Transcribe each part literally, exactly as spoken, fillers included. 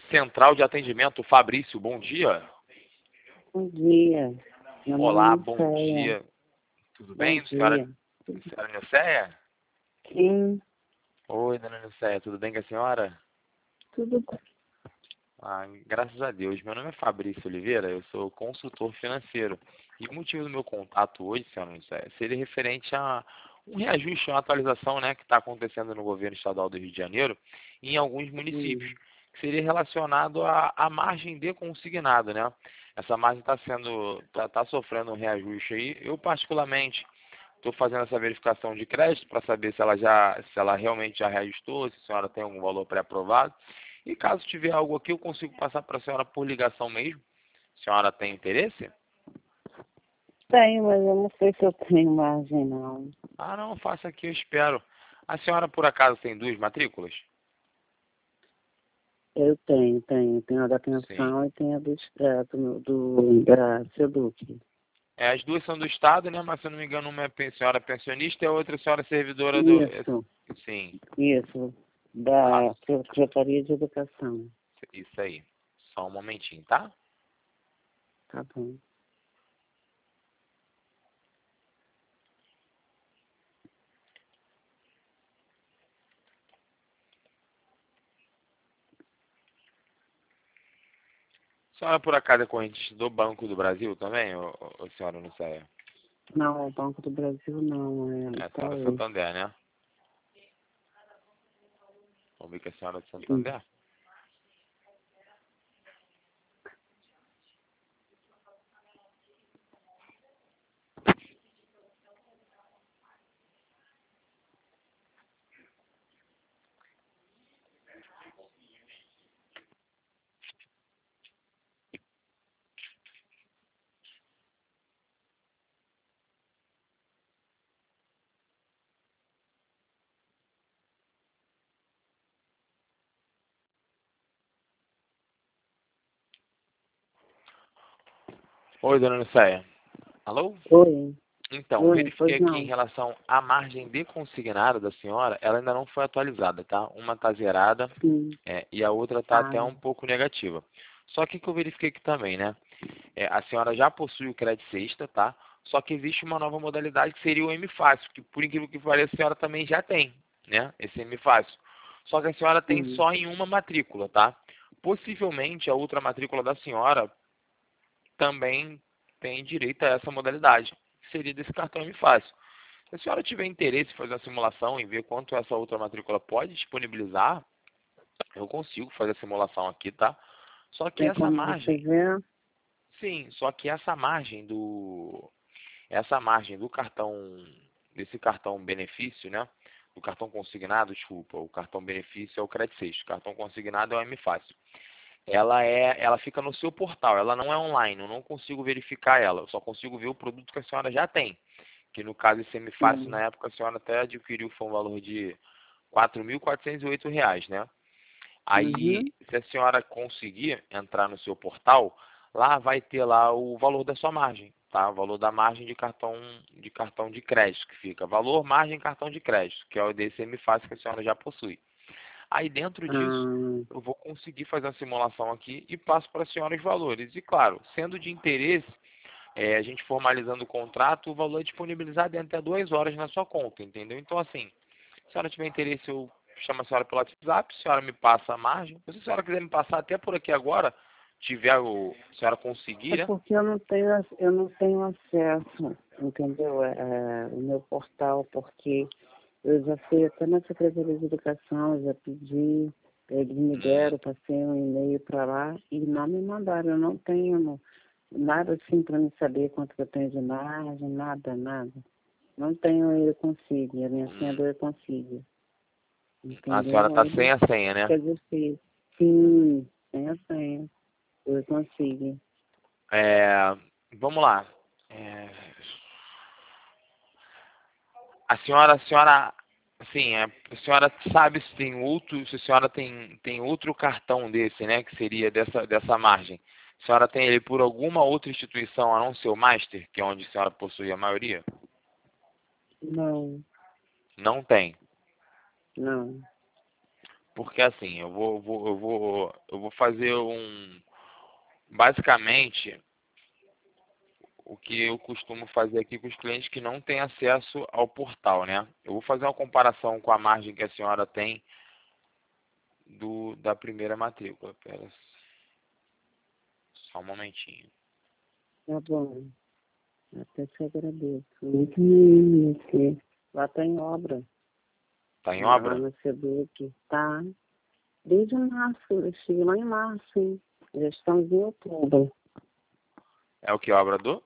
Central de Atendimento, Fabrício, bom dia. Bom dia. Meu Olá, nome é bom Céia. dia. Tudo Bom bem, senhora, dia. senhora Nilceia? Sim, Oi, dona Nilceia, tudo bem com a senhora? tudo bem. Ah, graças a Deus. Meu nome é Fabrício Oliveira, eu sou consultor financeiro. E o motivo do meu contato hoje, senhora Nilceia, seria referente a um reajuste, uma atualização, né, que está acontecendo no governo estadual do Rio de Janeiro e em alguns municípios, Sim. que seria relacionado à, à margem de consignado, né? Essa margem está sendo, está tá sofrendo um reajuste aí. Eu, particularmente, estou fazendo essa verificação de crédito para saber se ela já, se ela realmente já reajustou, se a senhora tem algum valor pré-aprovado. E caso tiver algo aqui, eu consigo passar para a senhora por ligação mesmo. A senhora tem interesse? Tenho, mas eu não sei se eu tenho margem, não. Ah, não, faça aqui, eu espero. A senhora, por acaso, tem duas matrículas? Eu tenho, tenho. Tenho a da Sim. pensão e tenho a do, é, do, do da Seduc. É, as duas são do Estado, né? Mas, se eu não me engano, uma é pen- senhora pensionista e a outra senhora servidora do... é, Isso, sim. isso. Ah, Da Secretaria de Educação. isso aí. Só um momentinho, tá? Tá bom. A senhora, por acaso, é corrente do Banco do Brasil também, ou, ou senhora não sei? Não, o Banco do Brasil não, é É a senhora Itaú. Santander, né? Vamos ver que é a senhora de Sim. Santander. Oi, dona Lucéia. Alô? Oi, Então, oi, pois verifiquei aqui em não. relação à margem de consignado da senhora, ela ainda não foi atualizada, tá? Uma está zerada, Sim. é, e a outra está Ah, até um pouco negativa. Só que que eu verifiquei aqui também, né? É, a senhora já possui o crédito sexta, tá? Só que existe uma nova modalidade que seria o M Fácil, que por incrível que pareça a senhora também já tem, né? Esse M Fácil. Só que a senhora tem sim. só em uma matrícula, tá? Possivelmente a outra matrícula da senhora também tem direito a essa modalidade, que seria desse cartão M Fácil. Se a senhora tiver interesse em fazer uma simulação e ver quanto essa outra matrícula pode disponibilizar, eu consigo fazer a simulação aqui, tá? Só que Tem essa como você margem, ver? sim, só que essa margem do essa margem do cartão desse cartão benefício, né? Do cartão consignado, desculpa, o cartão benefício é o Credit Sexto, o cartão consignado é o M Fácil. Ela é, ela fica no seu portal, ela não é online, eu não consigo verificar ela, eu só consigo ver o produto que a senhora já tem. Que no caso esse M Fácil, na Sim. época, a senhora até adquiriu, foi um valor de quatro mil quatrocentos e oito reais, né? Aí, Uhum. se a senhora conseguir entrar no seu portal, lá vai ter lá o valor da sua margem, tá? O valor da margem de cartão de cartão de crédito que fica. Valor, margem, cartão de crédito, que é o desse M Fácil que a senhora já possui. Aí dentro disso, Ah, eu vou conseguir fazer a simulação aqui e passo para a senhora os valores. E claro, sendo de interesse, é, a gente formalizando o contrato, o valor é disponibilizado em até duas horas na sua conta, entendeu? Então, assim, se a senhora tiver interesse, eu chamo a senhora pelo WhatsApp, a senhora me passa a margem. Se a senhora quiser me passar até por aqui agora, tiver o, a senhora conseguir, é né? porque eu não tenho, ac- eu não tenho acesso, entendeu? É, é, o meu portal, porque eu já fui até na Secretaria de Educação, já pedi, eles me Hum, deram, passei um e-mail para lá e não me mandaram. Eu não tenho no- nada assim para me saber quanto que eu tenho de margem, nada, nada. Não tenho ele consigo, a minha senha hum. do eu consigo, A senhora entendeu? está Aí sem a senha, né? fica difícil. Sim, tem a senha, eu consigo. É, vamos lá. É, a senhora, a senhora, assim, é, a senhora sabe se tem outro, se a senhora tem, tem outro cartão desse, né, que seria dessa, dessa margem. A senhora tem ele por alguma outra instituição, a não ser o Master, que é onde a senhora possui a maioria? Não, Não tem. não. porque assim, eu vou, vou, eu vou, eu vou fazer um, basicamente, o que eu costumo fazer aqui com os clientes que não têm acesso ao portal, né? Eu vou fazer uma comparação com a margem que a senhora tem do, da primeira matrícula. Pera só um momentinho. Tá bom. Até te agradeço. Muito mesmo, porque lá está em obra. Tá em Lá obra? no SEDUC. Tá. Desde março. Eu cheguei lá em março, hein? Já estamos em outubro. É o que? Obra do?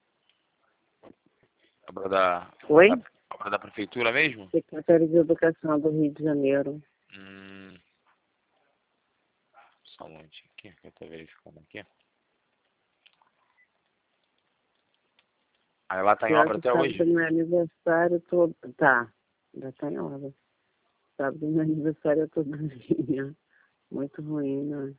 Obra da, Oi? da, obra da prefeitura mesmo? Secretaria de Educação do Rio de Janeiro. Hum, só um momentinho aqui, que eu tô verificando aqui. Aí lá tá em Pior obra que até sábado hoje? do meu aniversário todo. Tá. Já está em obra. Sábado do meu aniversário todo dia. Muito ruim, né?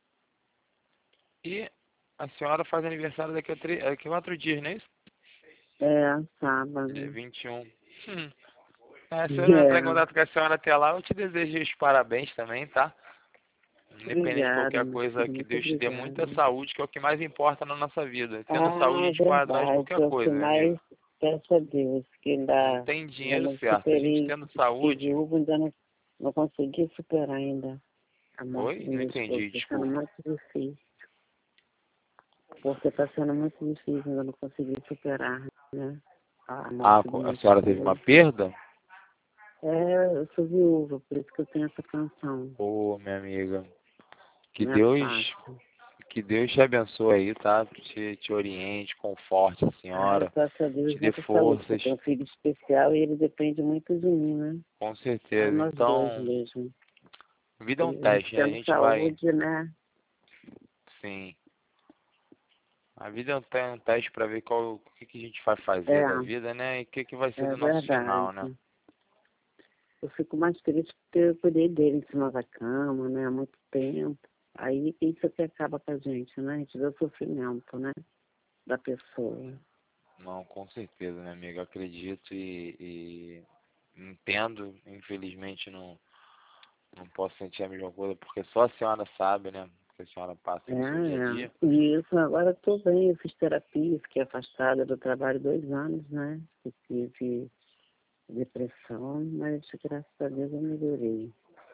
E a senhora faz aniversário daqui a, três, daqui a quatro dias, não é isso? É, É sábado. vinte e um. Hum. É, se eu não entrar em É. contato com a senhora até lá, eu te desejo os parabéns também, tá? Independente de Obrigada, qualquer meu coisa, filho. que Muito Deus te dê muita obrigada. saúde, que é o que mais importa na nossa vida. Tendo saúde, a Ah, gente vai atrás de verdade. qualquer É o que coisa, meu amigo. mais peço a Deus, que Não ainda tem eu dinheiro não certo. A gente superei, tendo fiquei saúde... viúva, ainda não, não consegui superar ainda a morte Oi? do Não meu esposo. entendi, Está sendo desculpa. muito difícil, porque está sendo muito difícil, ainda não consegui superar, né? A Ah, morte do a meu senhora teve uma esposo. perda? É, eu sou viúva, por isso que eu tenho essa canção. Ô, minha amiga. Que Não é Deus, fácil. que Deus te abençoe aí, tá? Te, te oriente, conforte a Ah, eu senhora, peço a te Deus dê muita saúde, porque eu forças, tenho um filho especial e ele depende muito de mim, né? com Só certeza. nós dois Então, mesmo. vida é E um a gente teste, né? A tendo gente vai, saúde, né? sim. A vida é um te- um teste para ver qual, o que, que a gente vai fazer da É, vida, né? E o que, que vai ser é do nosso verdade. final, né? Eu fico mais triste porque eu cuidei dele em cima da cama, né? Há muito tempo. Aí isso que acaba com a gente, né? A gente vê o sofrimento, né? Da pessoa. Não, com certeza, minha amiga. Eu acredito e, e entendo. Infelizmente, não, não posso sentir a mesma coisa, porque só a senhora sabe, né? Porque a senhora passa É, no seu dia a dia. é. E isso, agora eu tô bem. Eu fiz terapia, fiquei afastada do trabalho dois anos, né? Eu tive depressão, mas graças a Deus eu melhorei.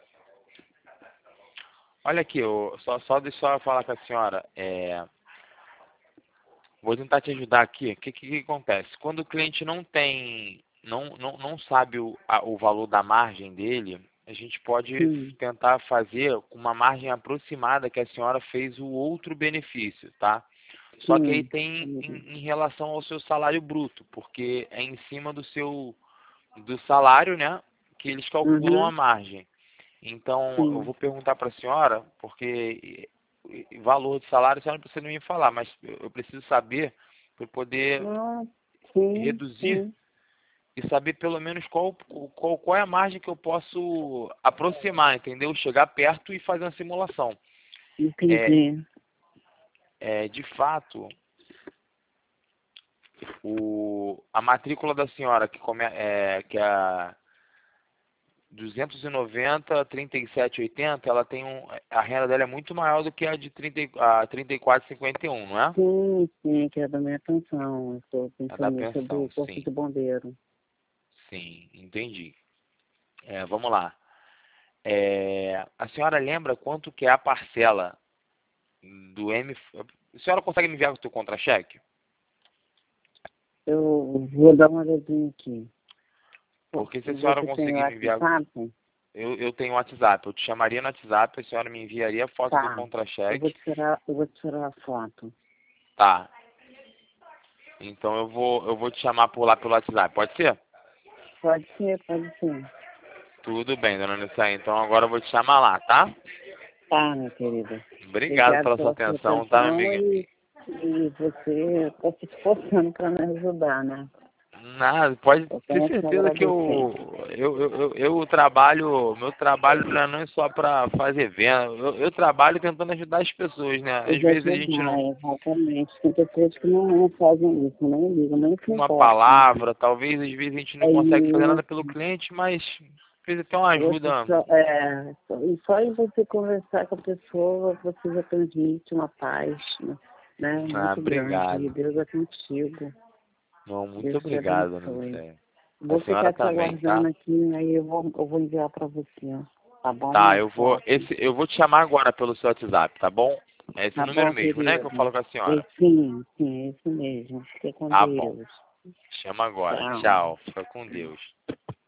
Olha aqui, eu, só, só deixa eu falar com a senhora. É, vou tentar te ajudar aqui. O que, que, que acontece? Quando o cliente não tem, não, não, não sabe o, a- o valor da margem dele, a gente pode Sim, tentar fazer com uma margem aproximada que a senhora fez o outro benefício, tá? Só que aí sim. tem Sim. em, em relação ao seu salário bruto, porque é em cima do seu do salário, né, que eles calculam a Uhum, margem. Então, eu sim. vou perguntar para a senhora, porque eh, eh, valor de salário a senhora não precisa me falar, mas eu eu preciso saber para poder Ah, sim, reduzir sim. e saber pelo menos qual, qual, qual é a margem que eu posso aproximar, entendeu? Chegar perto e fazer uma simulação. É, Entendi. é, de fato, o, a matrícula da senhora, que, come, é, que é a duzentos e noventa, trinta e sete e oitenta, ela tem um, a renda dela é muito maior do que a de trinta, e- a trinta e quatro e cinquenta e um, não é? Sim, sim, que é da minha pensão. Eu sou A da pensionista do pensão, Corpo sim. de Bombeiro. Sim, entendi. É, vamos lá. É, a senhora lembra quanto que é a parcela do M... A senhora consegue me enviar o seu contra-cheque? Eu vou dar uma olhadinha aqui. Porque se a senhora Você tem o conseguir me enviar... WhatsApp? Eu, eu tenho WhatsApp, eu te chamaria no WhatsApp, a senhora me enviaria a foto do Tá. Eu vou contra-cheque. tirar, eu vou tirar a foto. Tá. Então eu vou, eu vou te chamar por lá pelo WhatsApp, pode ser? Pode ser, pode ser. Tudo bem, dona Nissaí. Então agora eu vou te chamar lá, tá? Tá, minha querida. Obrigado Obrigado pela sua pela sua atenção, tá, minha atenção amiga? e, e você está se esforçando para me ajudar, né? Nada, pode Eu ter tenho que te certeza que agradecer. eu, eu, eu, eu, eu trabalho, meu trabalho não é só para fazer venda, eu, eu trabalho tentando ajudar as pessoas, né? E Às de vezes a gente ajudar, não, exatamente. Tem pessoas que não, não fazem isso, nem ligam, nem se uma importam. palavra, talvez às vezes a gente não É consegue fazer nada isso, pelo cliente, mas fez até uma ajuda. Só, é, só, e só em você conversar com a pessoa, você já transmite uma paz, né? Muito Ah, obrigado. grande. Deus é contigo. Não, muito Deus te obrigado, abençoe. Nancy. Vou A senhora ficar te também, tá? aguardando aqui, aí eu vou, eu vou enviar para você. Tá bom? Tá, Uma eu vou. foto. Esse, eu vou te chamar agora pelo seu WhatsApp, tá bom? É esse Tá número bom, mesmo, né? Que eu querido? falo com a É, senhora. sim, sim, é isso mesmo. Fique com Tá bom. Deus. Chama agora. Tchau. Tchau. Fica com Deus.